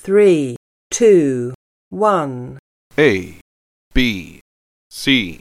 3, 2, 1. A, B, C.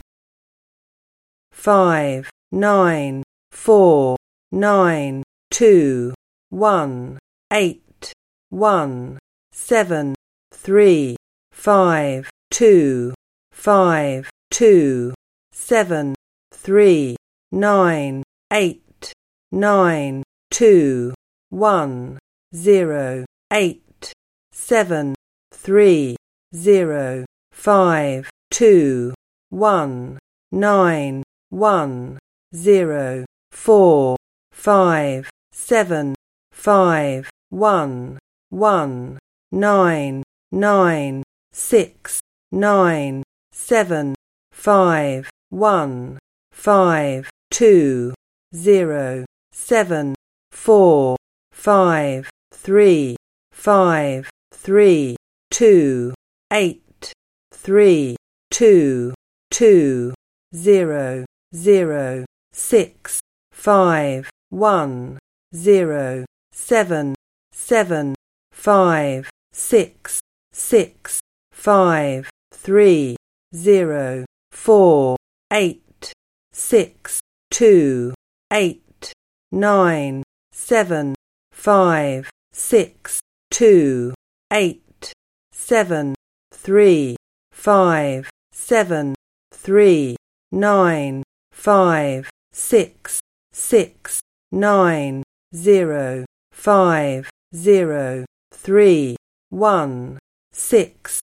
5, 9, 4, 9, 2, 1, 8, 1, 7, 3, 5, 2, 5, 2, 7, 3, 9, 8, 9, 2, 1, 0, 8, 7, 3, 0, 5, 2, 1, 9, 1, 0, 4, 5, 7, 5, 1, 1, 9, 9, 6, 9, 7, 5, 1, 5, 2, 0, 7, 4, 5, 3, 5, 3, 2, 8, 3, 2, 2, 0, 0, 6, 5, 1, 0, 7, 7, 5, 6, 6, 5, 3, 0, 4, 8, 6, 2, 8, 9, 7, 5, 6, 2, 8, 7, 3, 5, 7, 3, 9, 5, 6, 6, 9, 0, 5, 0, 3, 1, 6,